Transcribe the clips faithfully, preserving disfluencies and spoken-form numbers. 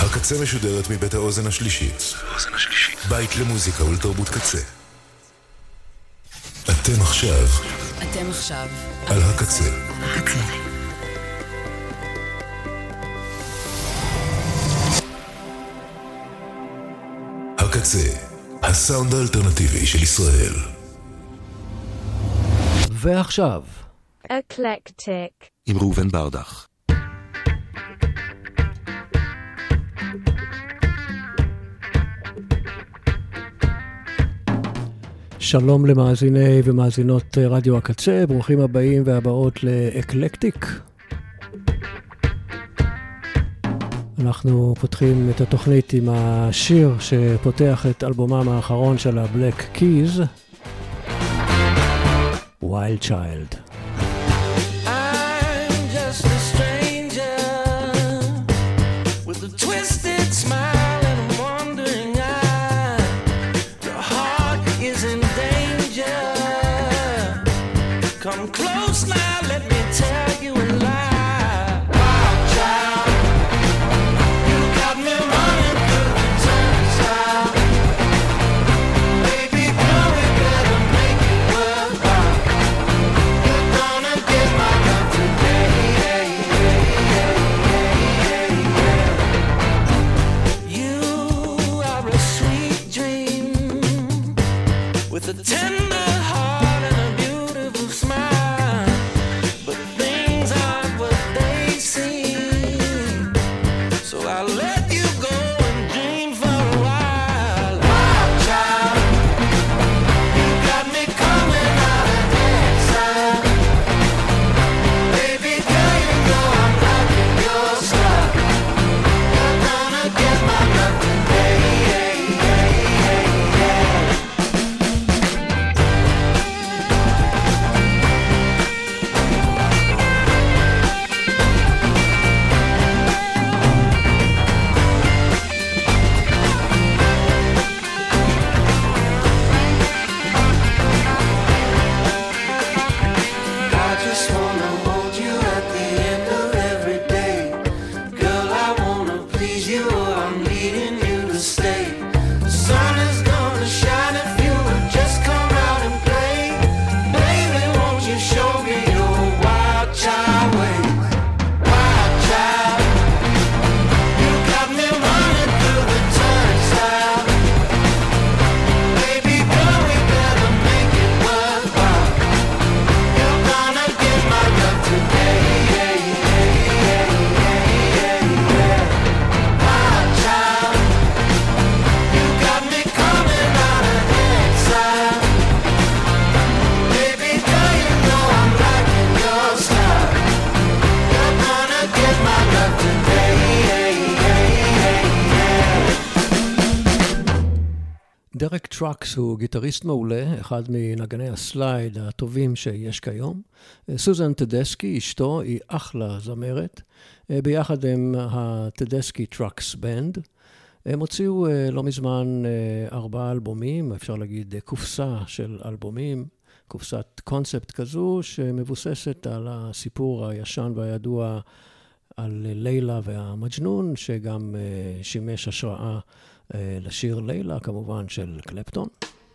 הקצה משודרת מבית האוזן השלישית. בית למוזיקה ולתרבות קצה. אתם עכשיו. אתם עכשיו. על הקצה. הקצה. הקצה, הסאונד האלטרנטיבי של ישראל. ועכשיו. אקלקטיק. עם ראובן ברדך. שלום למאזיני ומאזינות רדיו הקצה, ברוכים הבאים והבאות לאקלקטיק. אנחנו פותחים את התוכנית עם השיר שפותח את אלבומם האחרון של הבלק קיז, Wild Child. I'm just a stranger with a twisted smile and a wandering eye. The heart is in danger. Come close now, let me tell you a lie. Wild child, you got me running through the turnstile. Baby girl, we better make it worthwhile. You're gonna get my love today. You are a sweet dream with a tender heart and a beautiful smile, but things aren't what they seem, so I'll let you go and dream for a while. Wild child, you got me coming out of exile. Baby girl, you know I'm liking your style. You're gonna get my love today. I just wanna hold you at the end of every day. Girl, I wanna please you or I'm needing you to stay. The sun is gonna shine if you would just come out and play. Baby, won't you show me your wild child ways? Wild child, you got me running through the turnstile. Baby girl, we better make it worthwhile. You're gonna get my love today. Wild child, you got me coming out of exile. Baby girl, you know I'm liking your style. You're gonna get my love today. דרק טרקס הוא גיטריסט מעולה, אחד מנגני הסלייד הטובים שיש כיום. סוזן טדסקי, אשתו, היא אחלה זמרת. ביחד עם הטדסקי טרקס בנד. הם הוציאו לא מזמן ארבעה אלבומים, אפשר להגיד קופסה של אלבומים, קופסת קונספט כזו, שמבוססת על הסיפור הישן והידוע על לילה והמג'נון, שגם שימש השראה לשיר לילה, כמובן, של קלפטון.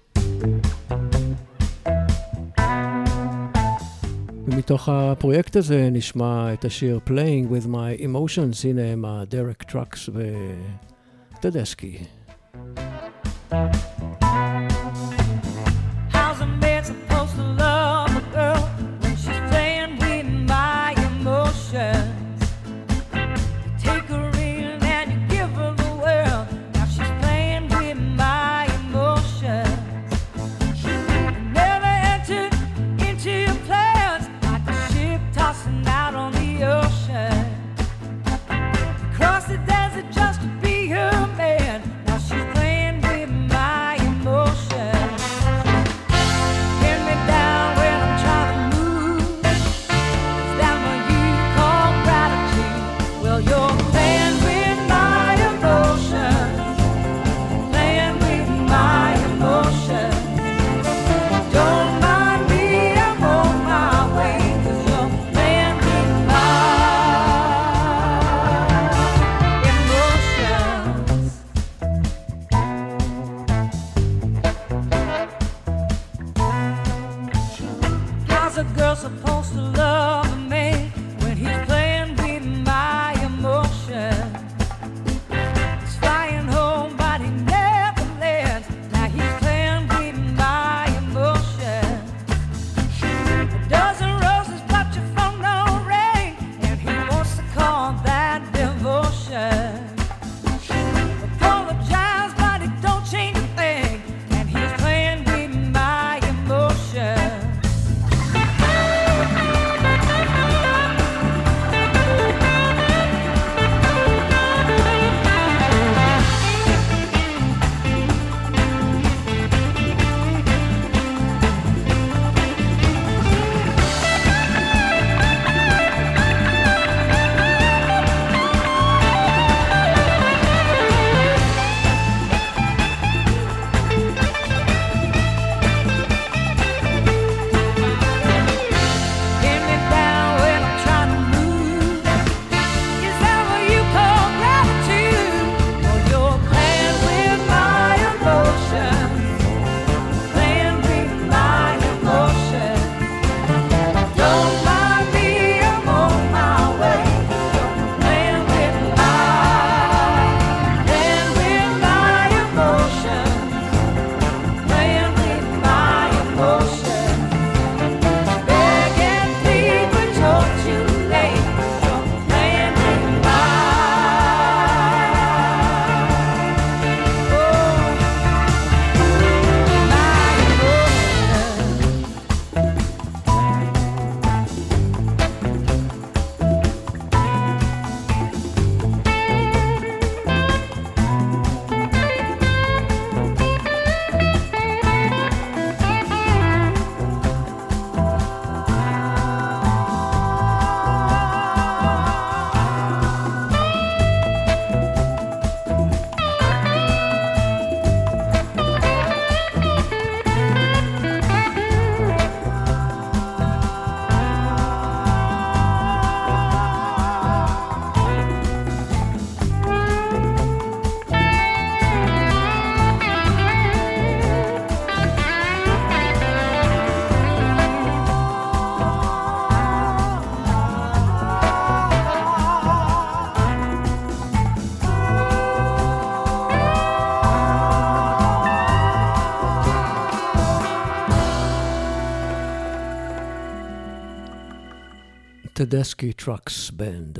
ומתוך הפרויקט הזה נשמע את השיר Playing with My Emotions, הנה הם הדרק טרקס וטדסקי. How's a man supposed to love a girl when she's playing with my emotions? Take her in and you give her the world. Now she's playing with my emotions. Never entered into your plans like a ship tossing out on the ocean. Cross the desert just to be her man. Now she's playing with my emotions. Tedeschi Trucks Band.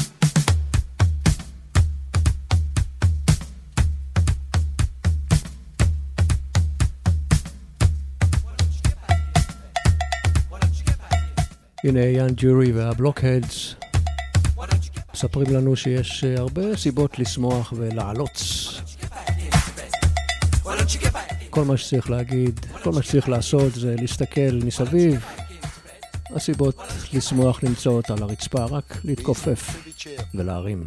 הנה יאן ג'ורי והבלוקהדס מספרים לנו שיש הרבה סיבות לשמוח ולעלוץ. כל מה שצריך להגיד, כל מה שצריך לעשות זה להסתכל מסביב. הסיבות לשמוח נמצאות על הרצפה, רק להתכופף ולהרים.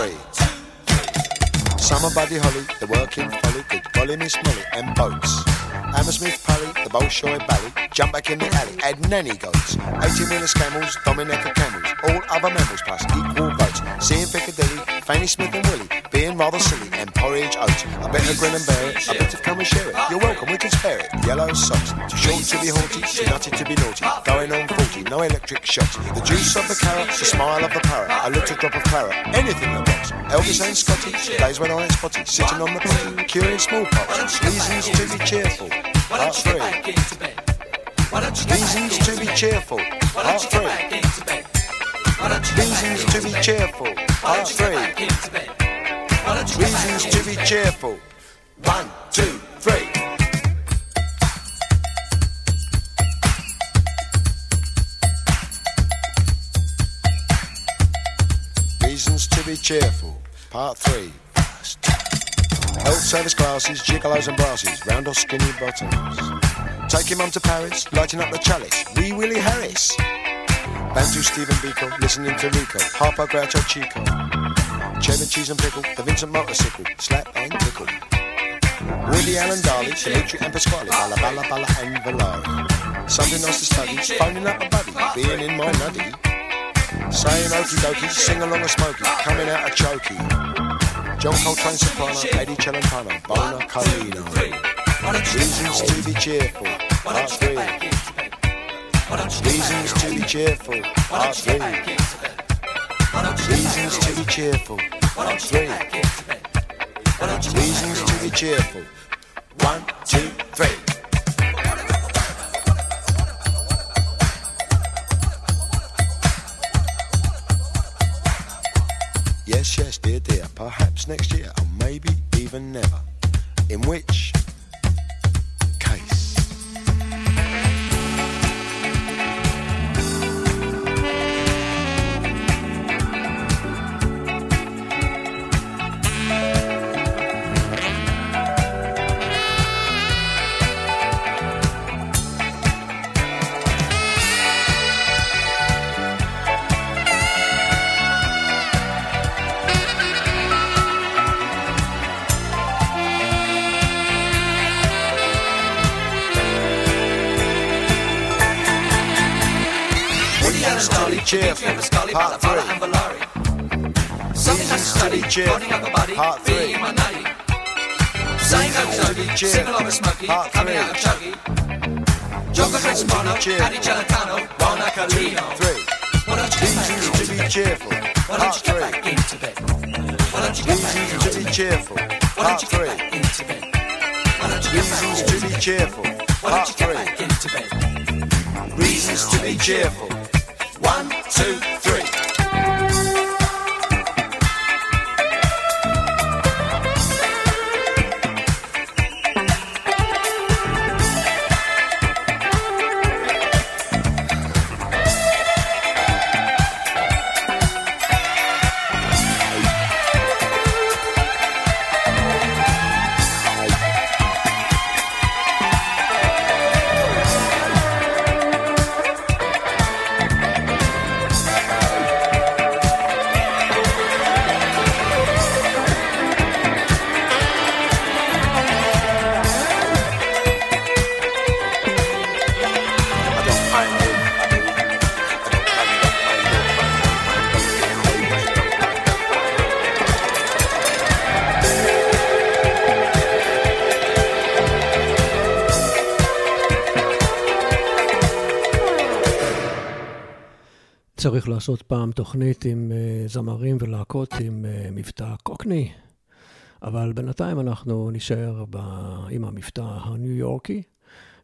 Summer Buddy Holly, the working folly, good golly Miss Molly, and boats. Hammersmith Pally, the Bolshoi Bally, jump back in the alley, add nanny goats. eighteen-wheeler camels, Dominica camels, all other mammals plus equal votes. Seeing Piccadilly, Fanny Smith and Willie, being rather silly, and porridge oats. I better grin and bear it, I better come and share it. You're welcome, we can spare it. Yellow socks, too short to be haughty, too nutty to be naughty. Going on forty, no electric shocks. The juice of the carrot, the smile of the parrot, a little drop of claret, anything that rocks. Elvis and Scotty, days when I ain't spotty, sitting on the potty, curing smallpox. Reasons to be cheerful, part three. Reasons to be cheerful, part three. Reasons to be cheerful, part three. Reasons to be cheerful, one, two, three. Reasons to be cheerful, part three. First. Health service glasses, gigolos and brasses, round or skinny bottoms. Taking mum to Paris, lighting up the chalice, Wee Willie Harris. Bantu Stephen Biko, listening to Rico, Harpo Groucho Chico. Cheddar cheese and pickle, the Vincent motorcycle, slap and tickle. Woody Allen Darley, Dimitri and Pasquale, Balla Balla Balla and Valari. Something nice to study, phoning up a buddy, being in my nutty. Saying okie dokie, sing along a smoky, coming out a chokey. John Coltrane soprano, Eddie Celentano, Bona Carlino. Reasons to be cheerful, part three. Reasons to be cheerful, part three. Reasons to be cheerful, part three. Reasons to be cheerful, one, two, three. Yes, yes, dear, dear, perhaps next year, or maybe even never. In which case? Cheerful, part three. Reasons to be cheerful, part three. Reasons to be cheerful, part three. Reasons to be cheerful, one, two, three. Reasons to be cheerful, part three. Reasons to be cheerful, part three. Reasons to be cheerful, part three. Reasons to be cheerful. One, two, three. צריך לעשות פעם תוכנית עם uh, זמרים ולהקות עם uh, מבטא קוקני, אבל בינתיים אנחנו נשאר ב... עם המבטא הניו יורקי.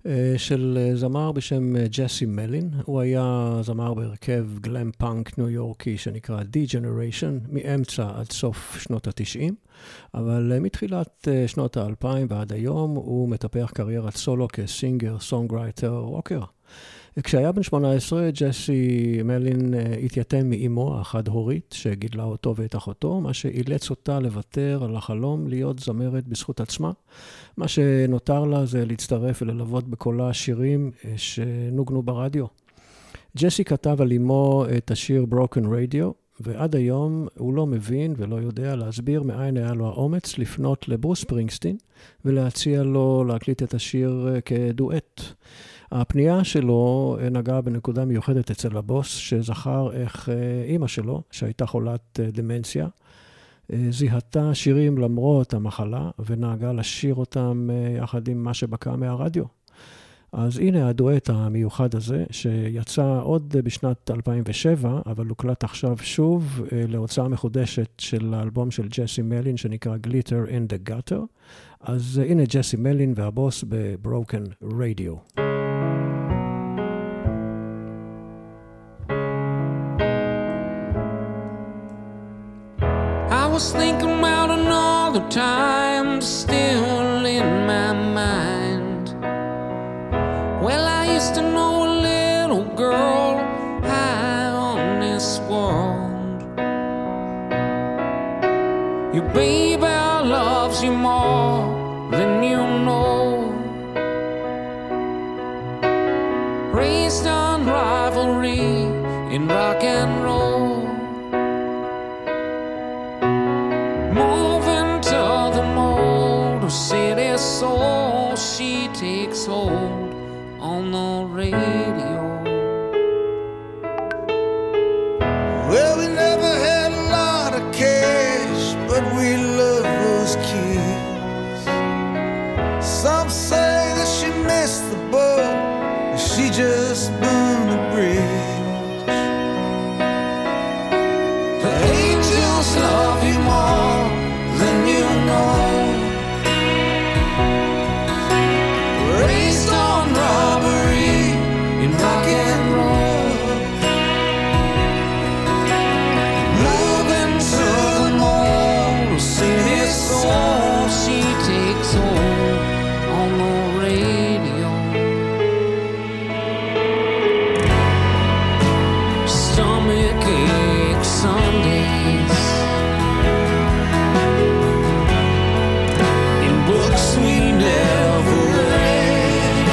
של זמר בשם ג'סי מלין. הוא היה זמר בהרכב גלם פאנק ניו יורקי שנקרא D-Generation, מאמצע עד סוף שנות ה-תשעים, אבל מתחילת שנות ה-אלפיים ועד היום הוא מטפח קריירת סולו כסינגר, סונגרייטר, רוקר. כשהיה בן שמונה עשרה, ג'סי מלין התייתם מאמו החד-הורית שגידלה אותו ואת אחותו, מה שאילץ אותה לוותר על החלום להיות זמרת בזכות עצמה. מה שנותר לה זה להצטרף וללוות בקולה שירים שנוגנו ברדיו. ג'סי כתב על אמו את השיר Broken Radio, ועד היום הוא לא מבין ולא יודע להסביר מאין היה לו האומץ לפנות לברוס ספרינגסטין ולהציע לו להקליט את השיר כדואט. הפנייה שלו נגעה בנקודה מיוחדת אצל הבוס, שזכר איך אמא שלו, שהייתה חולת דמנציה, זיהתה שירים למרות המחלה, ונהגה לשיר אותם יחד עם מה שבקע מהרדיו. אז הנה הדואט המיוחד הזה, שיצא עוד בשנת אלפיים ושבע, אבל הוקלט עכשיו שוב להוצאה מחודשת של האלבום של ג'סי מלין, שנקרא Glitter in the Gutter. אז הנה ג'סי מלין והבוס ב-Broken Radio. I was thinking about another time still in my mind. Well, I used to know a little girl high on this world. Your baby loves you more than you know. Raised on rivalry in rock and roll. Moving to the Motor City soul, she takes hold on the radio. Well, we never had a lot of cash, but we love those kids. Some say that she missed the boat, she just burned the bridge. The angels love you more than you know. Raised on robbery in rock and roll. Moving to the Motor City soul, she takes hold on the radio. Stomach ache Sundays. Books we never read.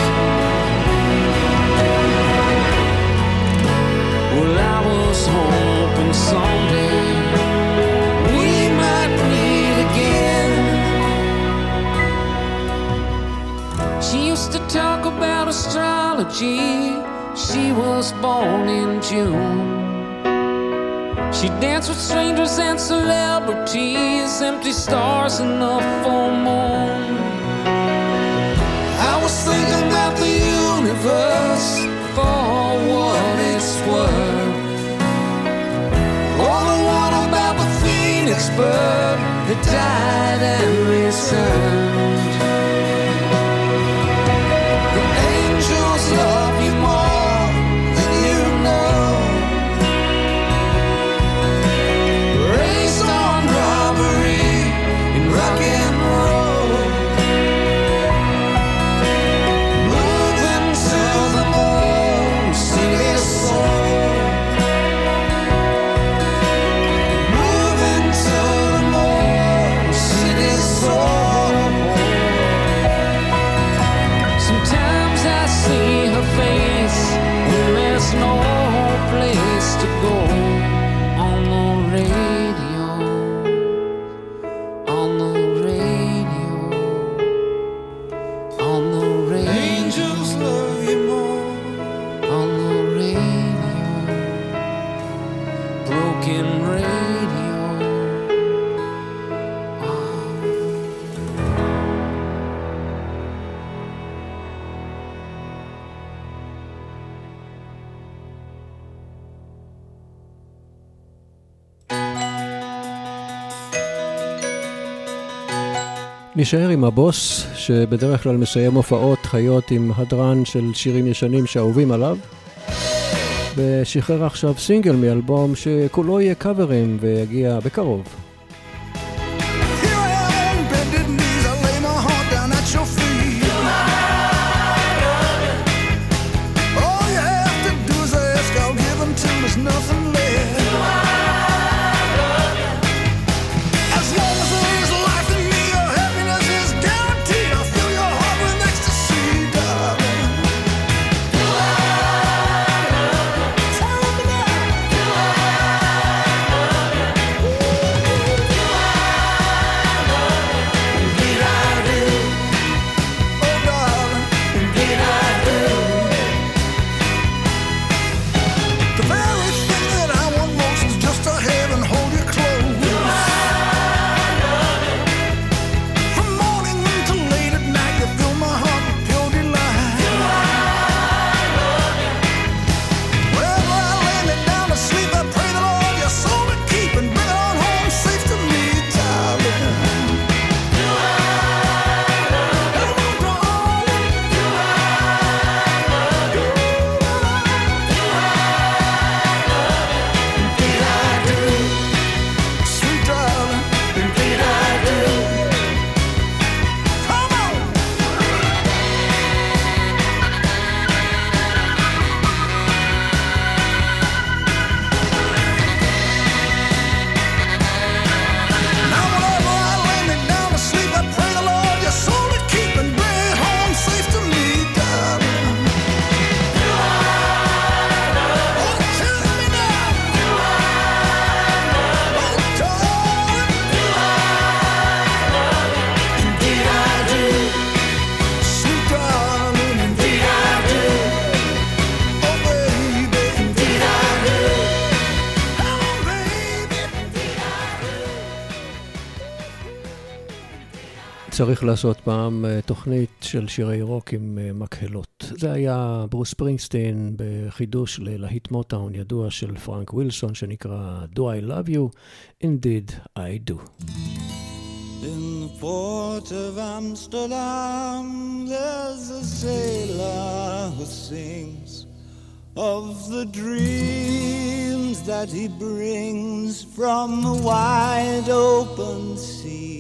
Well, I was hoping someday we might meet again. She used to talk about astrology. She was born in June. She danced with strangers and celebrities, empty stars in the full moon. I was thinking about the universe for what it's worth. Or the one about the phoenix bird that died and returned. The angels love you more than you know. Rock and roll. Moving to the Motor City soul. Moving to the Motor City soul. נשאר עם הבוס, שבדרך כלל מסיים הופעות חיות עם הדרן של שירים ישנים שאהובים עליו, ושחרר עכשיו סינגל מאלבום שכולו יהיה קאברים ויגיע בקרוב. צריך לעשות פעם תוכנית של שירי רוק עם מקהלות. זה היה ברוס ספרינגסטין בחידוש ללהיט מוטאון ידוע של פרנק ווילסון שנקרא Do I Love You? Indeed I Do. In the port of Amsterdam there's a sailor who sings of the dreams that he brings from the wide open sea.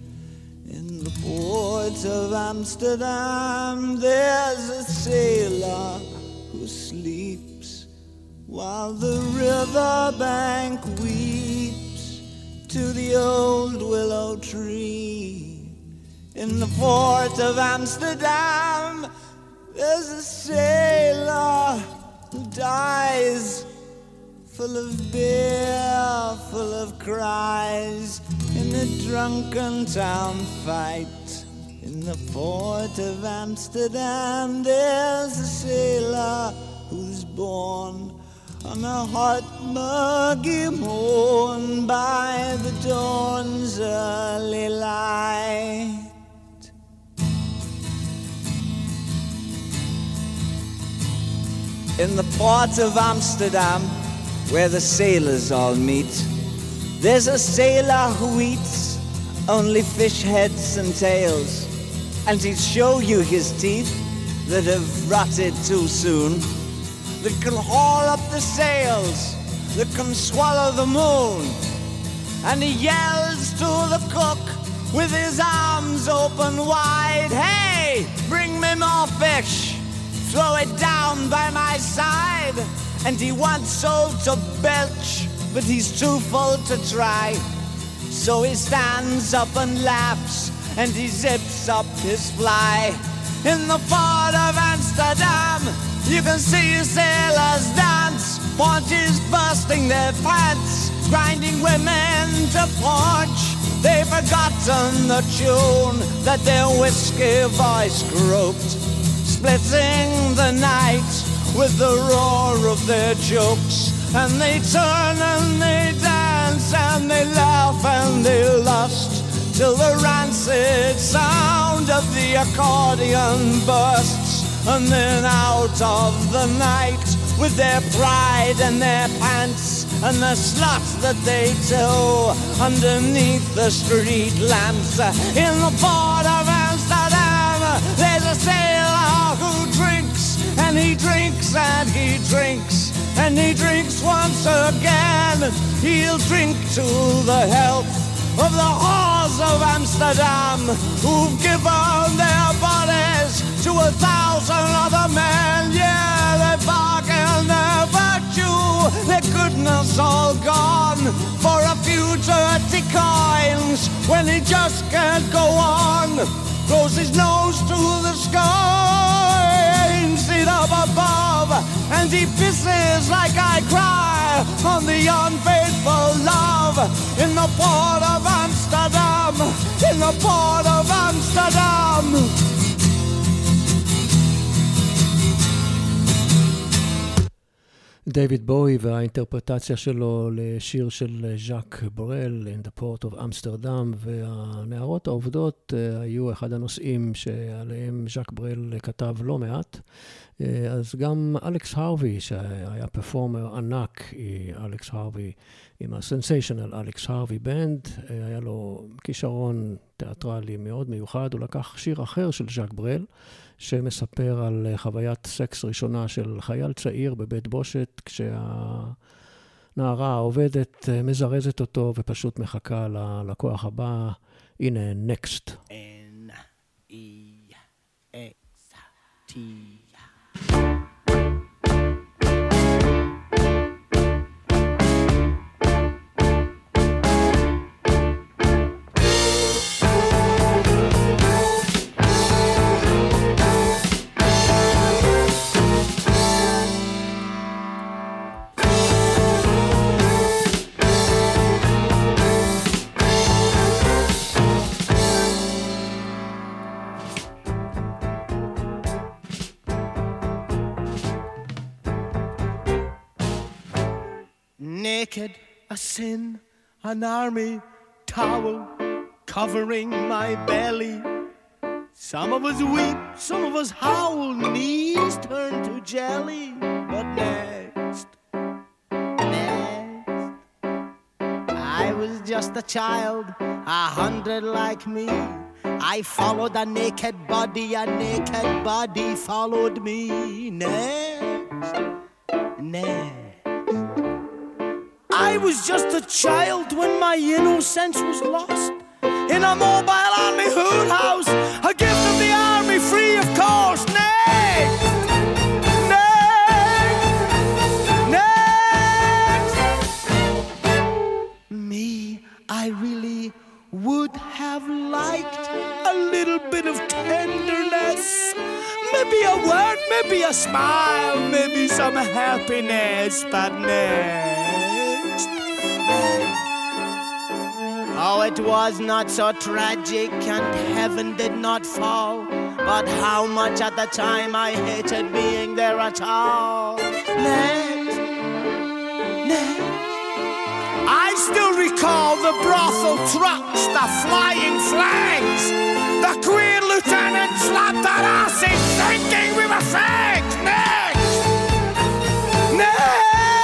In the port of Amsterdam there's a sailor who sleeps while the riverbank weeps to the old willow tree. In the port of Amsterdam there's a sailor who dies full of beer, full of cries, in a drunken town fight. In the port of Amsterdam there's a sailor who's born on a hot muggy morn by the dawn's early light. In the port of Amsterdam, where the sailors all meet, there's a sailor who eats only fish heads and tails, and he'd show you his teeth that have rotted too soon, that can haul up the sails, that can swallow the moon. And he yells to the cook with his arms open wide, "Hey, bring me more fish, throw it down by my side." And he wants so to belch, but he's too full to try. So he stands up and laughs, and he zips up his fly. In the port of Amsterdam, you can see sailors dance, paunches bursting their pants, grinding women to punch. They've forgotten the tune that their whiskey voice groped, splitting the night with the roar of their jokes. And they turn and they dance and they laugh and they lust, till the rancid sound of the accordion bursts. And then out of the night, with their pride and their pants and the slots that they tow underneath the street lamps. In the port of Amsterdam, there's a sailor who drinks, and he drinks, and he drinks, and he drinks once again. He'll drink to the health of the whores of Amsterdam, who've given their bodies to a thousand other men. Yeah, they bargain their virtue, their goodness all gone, for a few dirty coins, when he just can't go on. Throws his nose to the sky, aims it up above, and he pisses like I cry on the unfaithful love. In the port of Amsterdam, in the port of Amsterdam. דייוויד בואי והאינטרפרטציה שלו לשיר של ז'אק ברל, In the Port of Amsterdam, והנערות העובדות היו אחד הנושאים שעליהם ז'אק ברל כתב לא מעט. אז גם אלכס הרווי, שהיה פרפורמר ענק, אלכס הרווי, עם הסנסיישנל אלכס הרווי בנד, היה לו כישרון תיאטרלי מאוד מיוחד. הוא לקח שיר אחר של ז'אק ברל, שמספר על חוויית סקס ראשונה של חייל צעיר בבית בושת, כשהנערה העובדת מזרזת אותו ופשוט מחכה ללקוח הבא. הנה, נקסט. N E X T naked, a sin, an army towel covering my belly. Some of us weep, some of us howl, knees turn to jelly. But next, next, I was just a child, a hundred like me. I followed a naked body, a naked body followed me. Next, next. I was just a child when my innocence was lost in a mobile army hood house, a gift of the army, free of cost. Next, next, next. Me, I really would have liked a little bit of tenderness, maybe a word, maybe a smile, maybe some happiness, but next. Oh, it was not so tragic and heaven did not fall, but how much at the time I hated being there at all. Next, next. I still recall the brothel trucks, the flying flags, the queen lieutenant slapped our asses thinking we were fags. Next, next.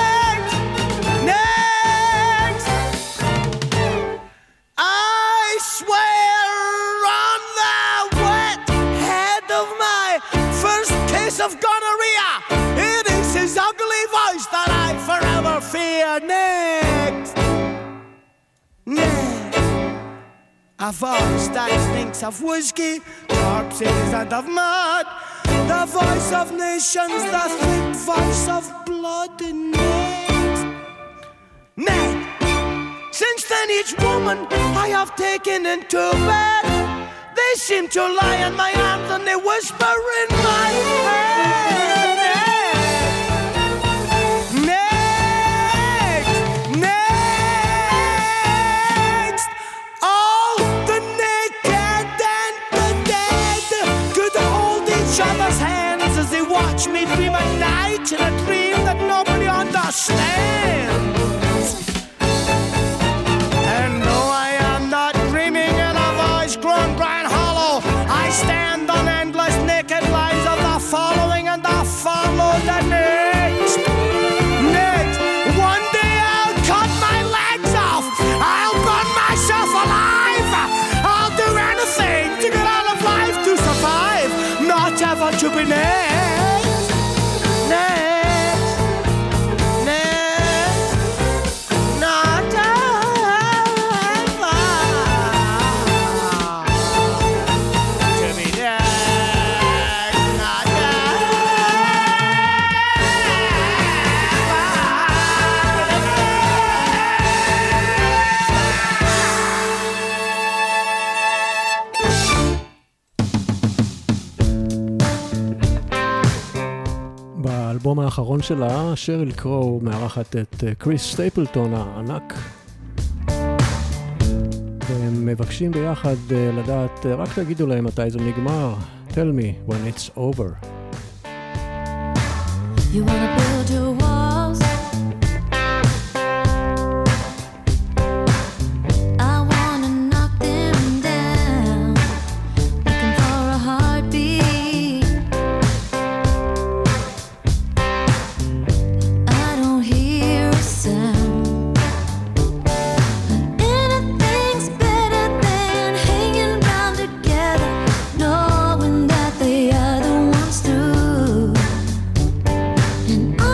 Of gonorrhea, it is his ugly voice that I forever fear. Next, next, a voice that stinks of whiskey, corpses and of mud, the voice of nations, the thick voice of blood. Next, next. Since then each woman I have taken into bed, they seem to lie in my arms and they whisper in my head. Next, next, all the naked and the dead could hold each other's hands as they watch me dream at night in a dream that nobody understands. And no, I am not dreaming in a voice grown bright hollow. I stand on endless naked lines of the following and the follow the next. Next, one day I'll baby, next, next, next, not that far to be next, not that באלבום האחרון שלה, שריל קרו מארחת את קריס סטייפלטון הענק. והם מבקשים ביחד לדעת, רק תגידו להם מתי זה נגמר. Tell me when it's over. You wanna build your walls, I wanna knock them down, looking for a heartbeat. I don't hear a sound. Anything's better than hanging round together, knowing that the other one's through. And I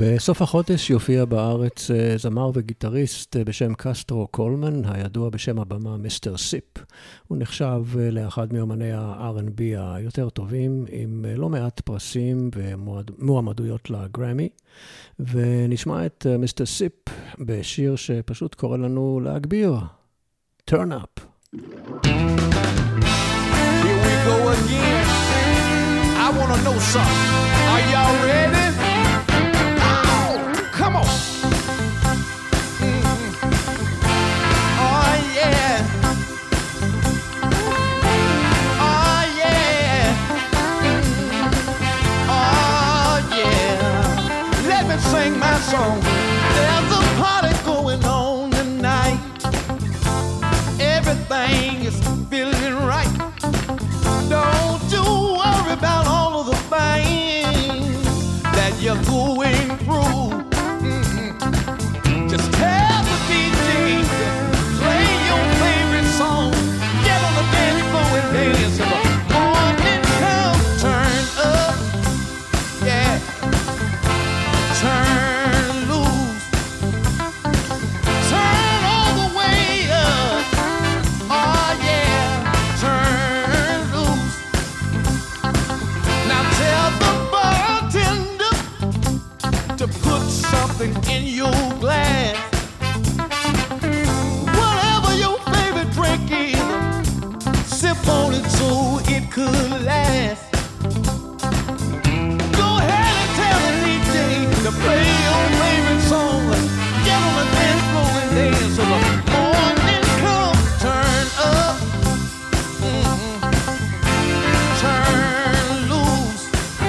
בסוף החודש יופיע בארץ אה, זמר וגיטריסט אה, בשם קסטרו קולמן, הידוע בשם הבמה מיסטר סיפ. הוא נחשב אה, לאחד מאמני ה-אר אנד בי היותר טובים, עם אה, לא מעט פרסים ומועמדויות לגרמי. ונשמע את אה, מיסטר סיפ בשיר שפשוט קורא לנו להגביר. Turn up. Here we go again. I want to know something. Are y'all ready? Oh, come on. Mm-hmm. Oh, yeah. Oh, yeah. Mm-hmm. Oh, yeah. Let me sing my song. There's a party going on tonight. Everything is feeling right. Don't you worry about all of the things that you're going through. Mm-hmm. Just tell the D J to play your favorite song. Get on the dance floor and dance till the morning comes. Turn up, yeah. Turn loose. Turn all the way up. Oh yeah. Turn loose. Now tell the bartender to put something in your glass. Whatever your favorite drink is, sip on it so it could last. Go ahead and tell the D J to play your favorite song. Get on the dance floor and dance till the morning comes. Turn up. Mm-hmm. Turn loose.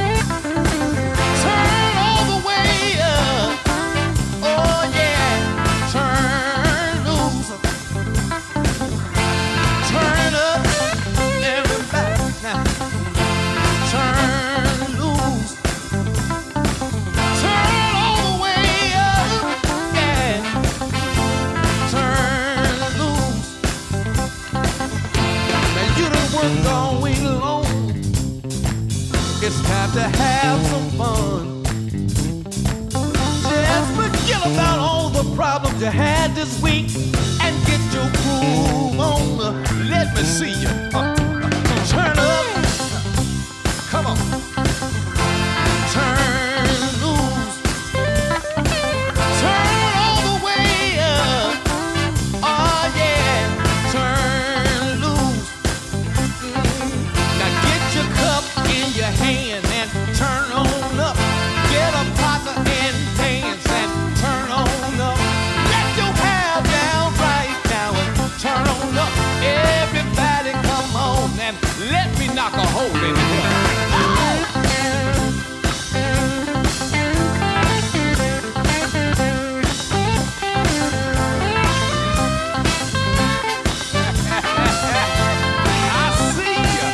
Turn all the way up. Oh yeah. Turn loose. Turn up. Everybody now. Turn loose. Turn all the way up. Yeah. Turn loose. Now you done worked all week long. It's time to have some fun. Just forget about all the problems you had this week and get your groove on. Let me see you. Uh, turn up. Come on. Turn loose. Turn all the way up. Oh yeah. Turn loose. Now get your cup in your hand and turn on up. Get a partner and dance and turn on up. Let your hair down right now and turn on up. Everybody come on and let me knock a hole in here. I see ya.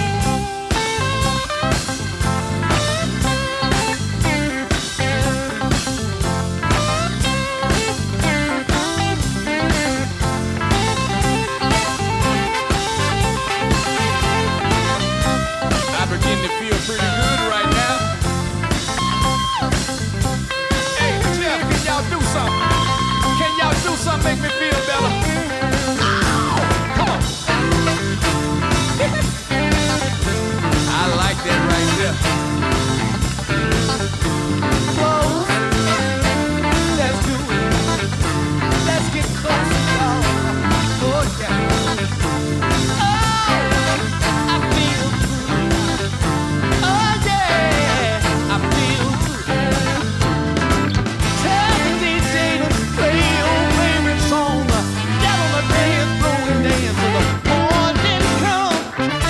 I begin to feel pretty good right now. Hey, Jeff, can y'all do something? Can y'all do something make me feel better? Come on. I like that right there. Whoa. Let's do it. Let's get close, y'all. Oh, yeah. Oh, I feel good. Oh, yeah. I feel good. Tell the D J to play your favorite song. Get on the dance floor and dance till the morning comes.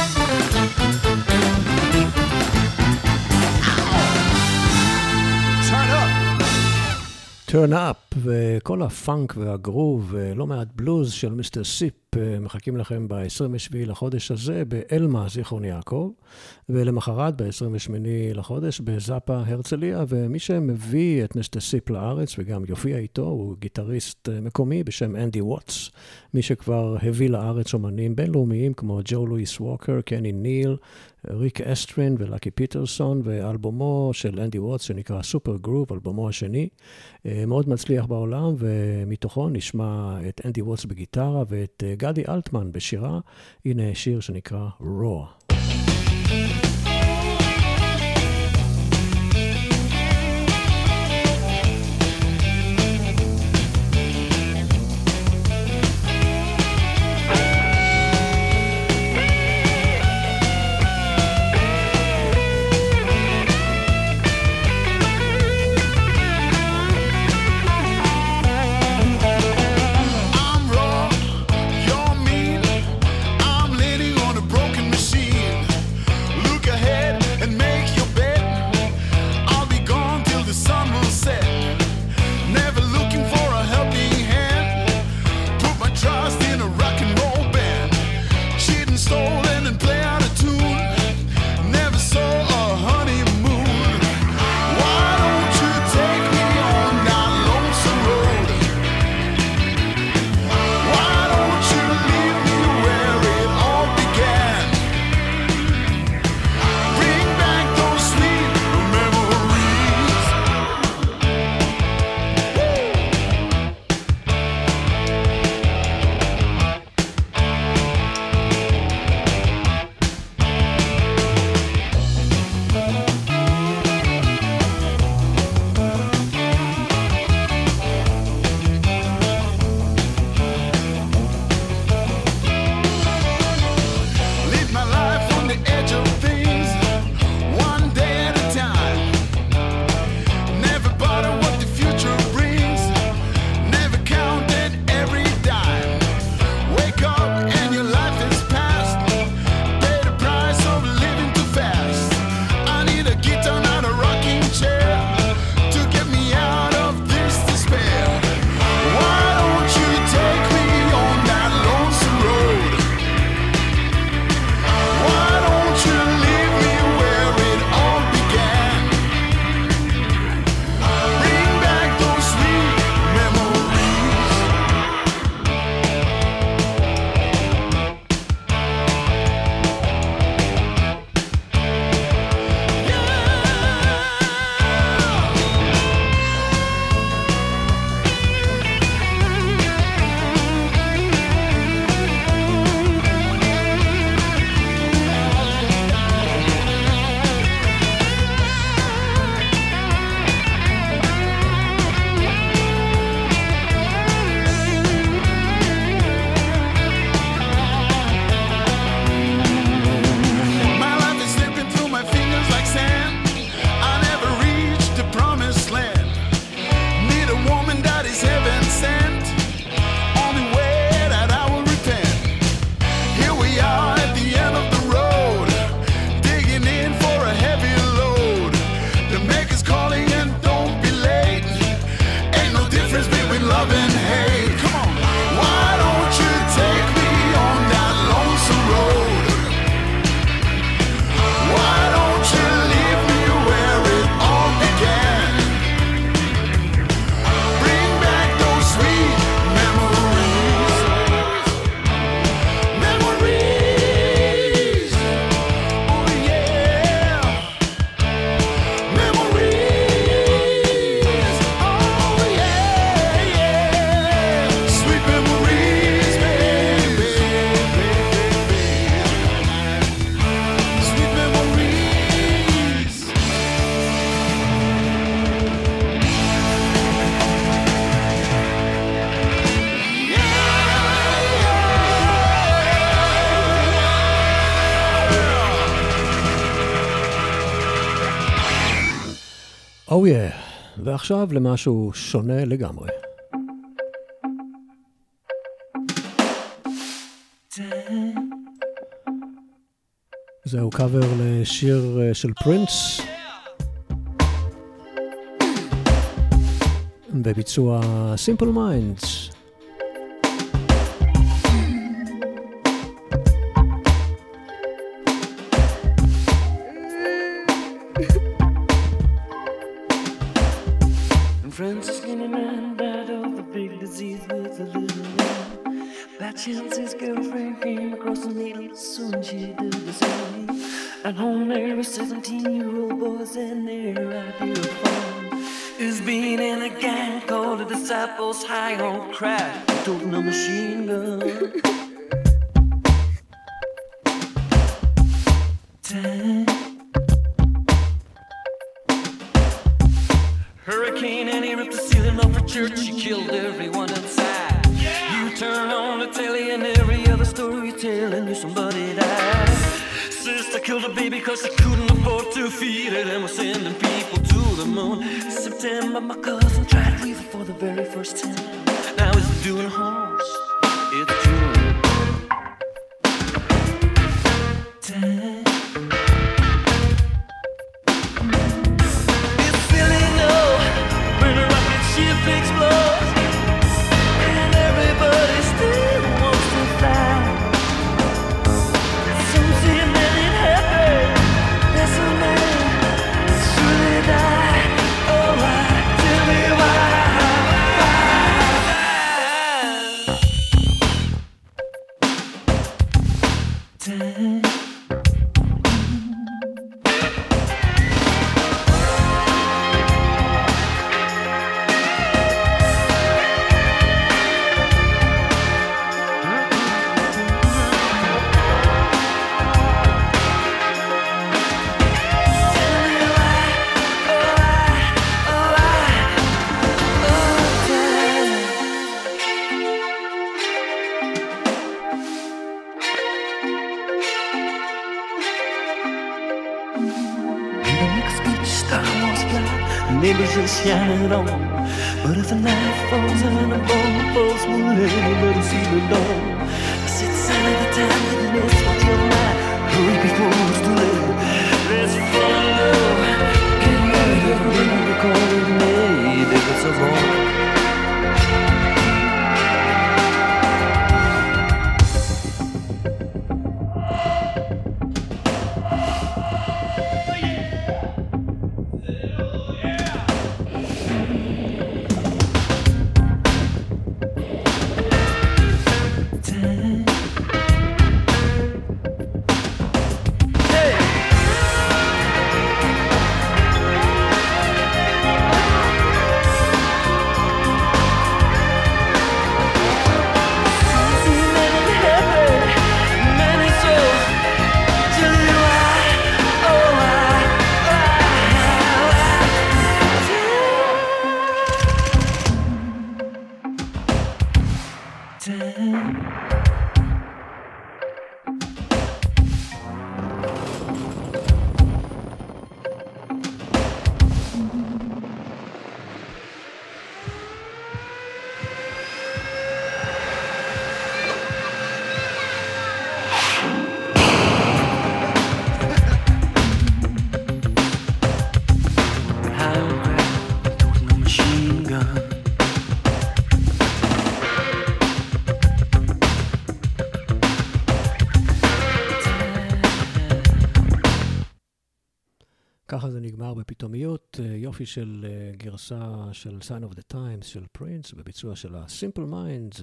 Turn up. Turn up, וכל הפאנק והגרוב ולא מעט בלוז של מיסטר סיפ מחכים לכם ב-עשרים ושביעי לחודש הזה באלמה, זיכרון יעקב, ולמחרת ב-עשרים ושמיני לחודש בזאפה הרצליה, ומי שמביא את מיסטר סיפ לארץ וגם יופיע איתו הוא גיטריסט מקומי בשם אנדי ווטס, מי שכבר הביא לארץ אומנים בינלאומיים כמו ג'ו לואיס ווקר, קני ניל, ריק אסטרין ולאקי פיטרסון, ואלבומו של אנדי ווטס שנקרא סופר גרוב, אלבומו השני, מאוד מצליח בעולם, ומתוכו נשמע את אנדי ווטס בגיטרה ואת גדי אלטמן בשירה. הנה שיר שנקרא Raw. Oh yeah, ועכשיו למשהו שונה לגמרי. זהו קאבר לשיר של פרינס בביצוע Simple Minds. By chance his girlfriend came across the needle, soon she did the same. At home there were seventeen-year-old boys and their idea of fun is being in a gang called the Disciples, high on crack, toting a machine gun. Time. Hurricane and he ripped the ceiling off a church. He killed everyone inside. Yeah. You turn on the telly and every other story you tell and you somebody died. Sister killed a baby cause she couldn't afford to feed it and was sending people to the moon. In September my cousin tried reefer for the very first time. Now he's doing horse. It's June. Time. It's silly no when a rocket ship explodes and everybody still wants to fly. Some say that it happened, that's a man surely die. Oh why, tell me why, why? Time. Neighbors just shining on. But if the night falls and the bomb falls, will anybody see the dawn? I sit silent the time that the nest with your mind. Hurry before it's too late. Let's fall in love. Can you ever remember calling me? It's a wrong. ככה זה נגמר בפתאומיות, יופי של גרסה של Sign of the Times של פרינס, בביצוע של ה-Simple Minds.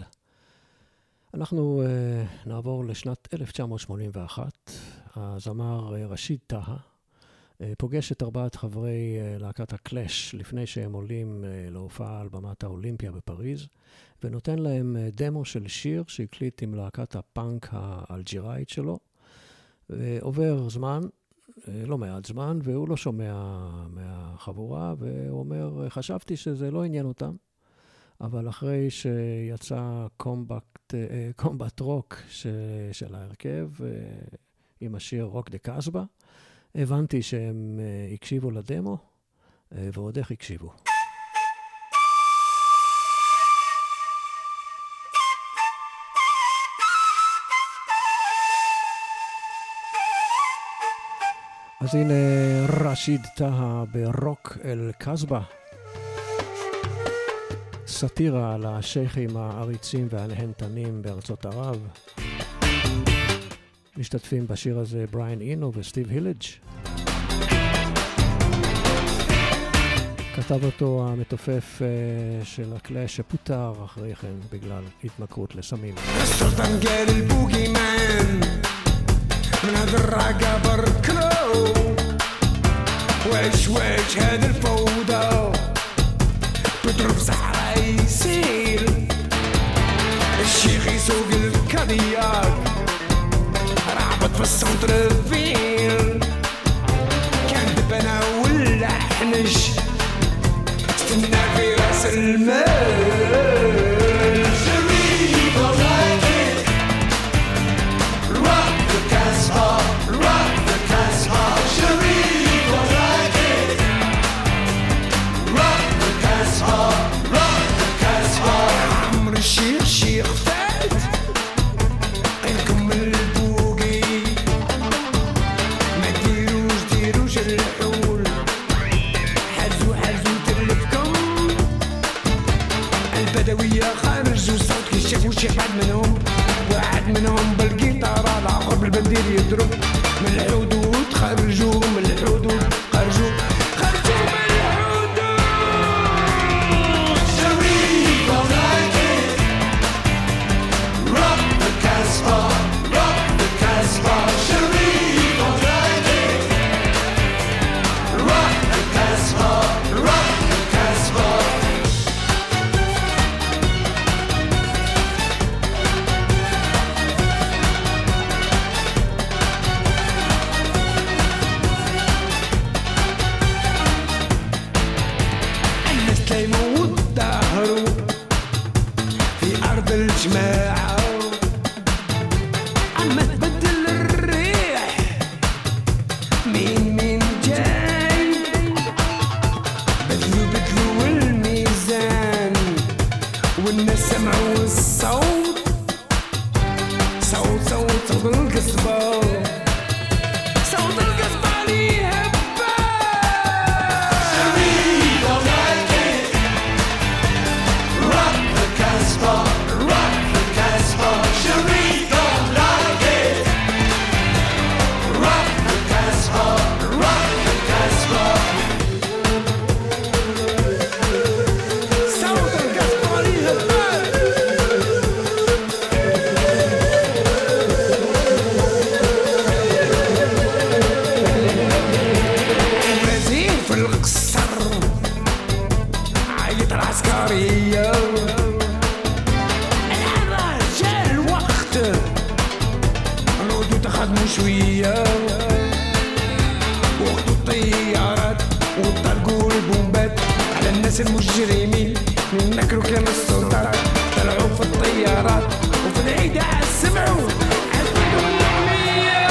אנחנו uh, נעבור לשנת אלף תשע מאות שמונים ואחת. הזמר uh, רשיד טהא uh, פוגש את ארבעת חברי uh, להקת הקלאש לפני שהם עולים uh, להופעה על במת האולימפיה בפריז, ונותן להם uh, דמו של שיר שהקליט עם להקת הפאנק האלג'יראית שלו. ועובר זמן, לא מעט זמן, והוא לא שומע מהחבורה, והוא אומר, חשבתי שזה לא עניין אותם, אבל אחרי שיצא קומבט, קומבט רוק של ההרכב, עם השיר רוק דה קסבה, הבנתי שהם הקשיבו לדמו, ועוד איך הקשיבו. אז הנה רשיד טהא ברוק אל קסבה, סאטירה על השייכים העריצים והנהנתנים בארצות ערב. משתתפים בשיר הזה בריין אינו וסטיב הילג'. כתב אותו המתופף של הקלאש שפוטר אחרי כן בגלל התמכרות לסמים. السلطان قال البوغي مان من هذا الرقة بركلو واش واش هذا الفوضى تضرب صحراء يسيل الشيخ يسوق الكادياك رعبط في السنتر فيل كان دبنا ولا حنش استنى في راس المال الشيخ شيخ فات قلكم البوقي ما ديروش ديروش الحول حزو حزو تلفكم البدوية خرجوا صوت كي شافوا شي حد منهم واحد منهم بالقيطارة الآخر بالبندير يضرب من الحدود خرجوا من الحدود خرجوا خرجوا من الحدود شريف rock the Casbah, rock the Casbah, Sharif don't like it. Rock the Casbah, rock the Casbah. الناس تلايموا وتدهروا في أرض الجماعة عم تبدل الريح مين مين جاي بدلوا بدلوا الميزان والناس سمعوا الصوت صوت صوت صوت القصبة صوت القصبة اللي هبة شريف don't like it. Rock the Casbah, rock the Casbah, Sharif don't like it. Rock the Casbah, rock the Casbah. صوت القصبة اللي هبة الوزير في القصر عيط العسكرية الحضر جا الوقت نودو تخدموا شوية وقتوا الطيارات وطلقوا البومبات على الناس المجرمين نكروا كلام السلطات طلعوا في الطيارات وفي العيد سمعوا عزلوا الأغنية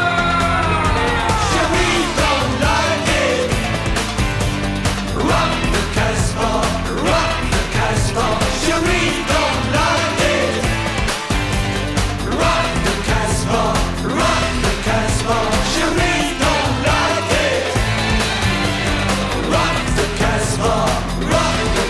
شريف don't like it. Rock the Casbah, rock the Casbah, Sharif don't like it. Rock the Casbah, rock the Casbah, Sharif don't like it. Rock the Casbah, rock the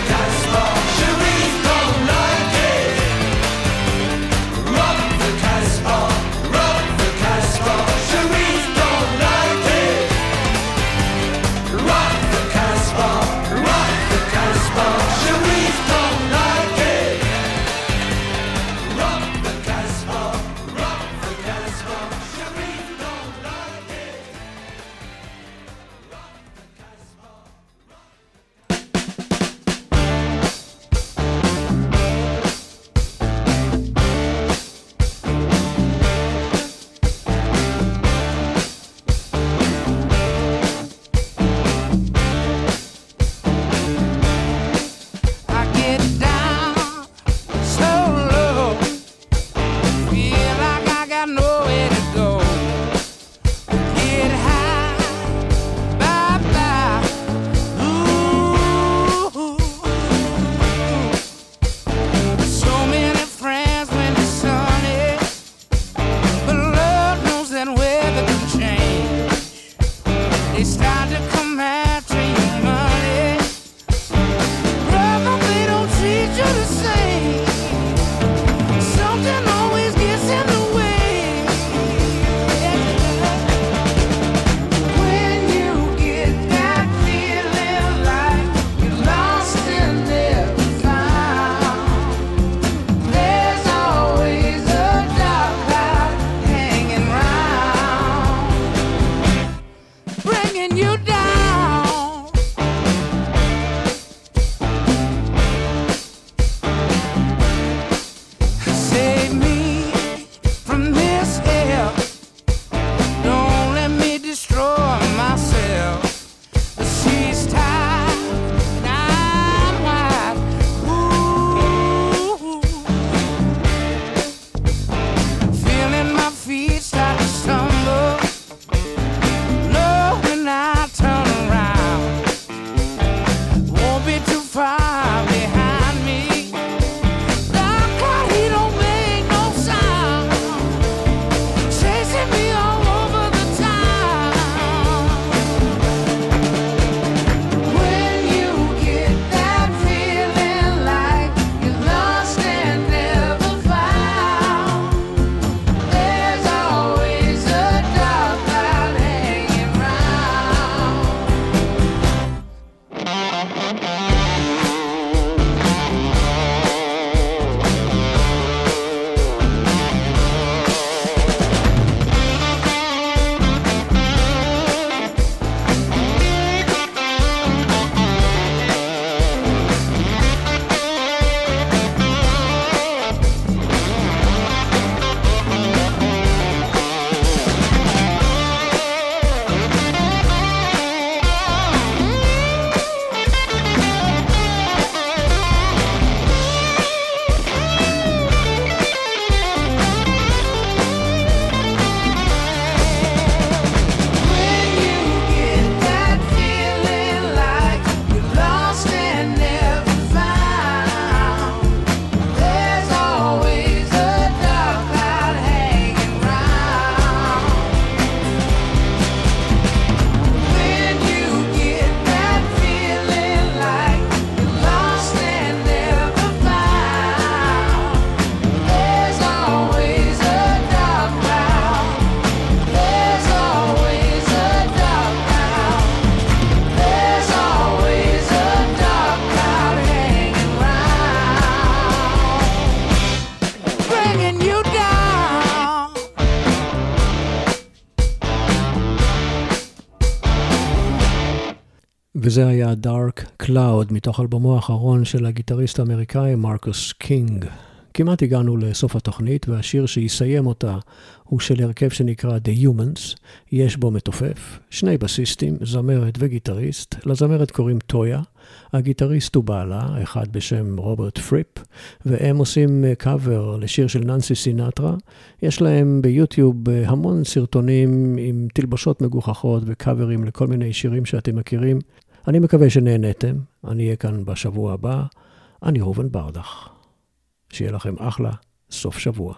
וזה היה Dark Cloud, מתוך אלבומו האחרון של הגיטריסט האמריקאי מרקוס קינג. כמעט הגענו לסוף התוכנית, והשיר שיסיים אותה הוא של הרכב שנקרא The Humans. יש בו מתופף, שני בסיסטים, זמרת וגיטריסט. לזמרת קוראים טויה, הגיטריסט הוא בעלה, אחד בשם רוברט פריפ, והם עושים קאבר לשיר של ננסי סינטרה. יש להם ביוטיוב המון סרטונים עם תלבשות מגוחכות וקאברים לכל מיני שירים שאתם מכירים. אני מקווה שנהנתם, אני אהיה כאן בשבוע הבא. אני ראובן ברדך. שיהיה לכם אחלה סוף שבוע.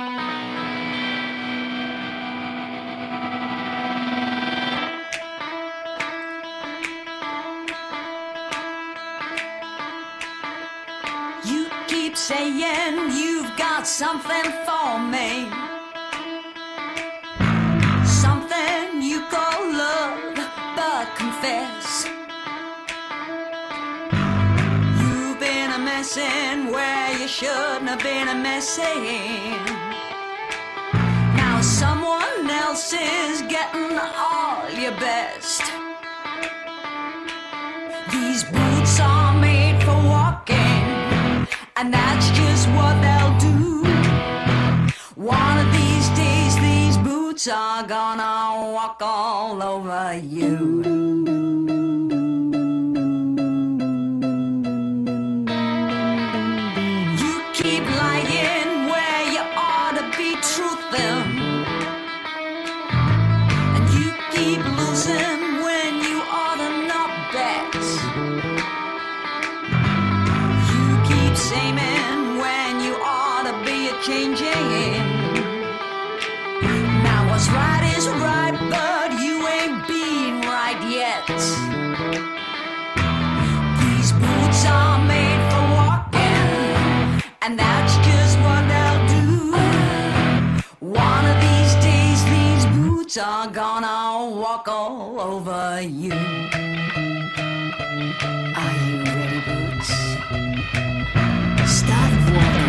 You keep saying you've got something for me, something you call love, but confess you've been a messin' where you shouldn't have been a messing. Now someone else is getting all your best. These boots are made for walking, and that's just what they'll do. One of these days these boots are gonna walk all over you. You keep lying where you ought to be truthing, and you keep losing when you ought to not bet. You keep saying when you ought to be a changing. Now what's right is right, but you ain't been right yet. These boots are made for walking, and that's just what they'll do. One of these days these boots are gonna walk all over you. Are you ready, boots? Start walking.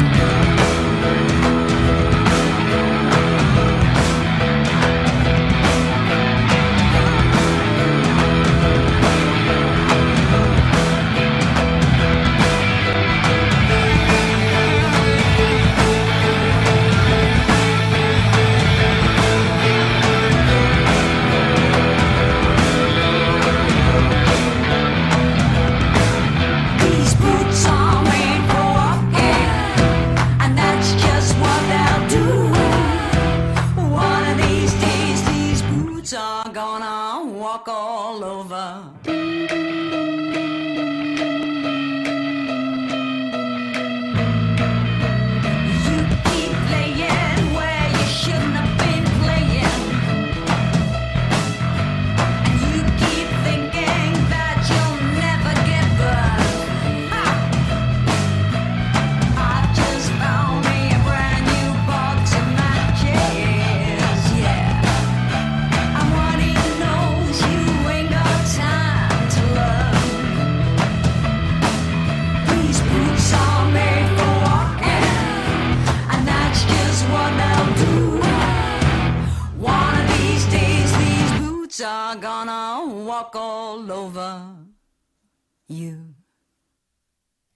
These boots are made for walking, and that's just what they'll do. One of these days these boots are gonna walk all over. You keep playing where you shouldn't have been playing, and you keep thinking that you'll never get burned. Ha! I've just found me a brand new box of matches, yeah. And what he knows, you ain't got time to learn. These boots are made for walking, and that's just what they'll do. One of these days these boots are gonna walk all over you.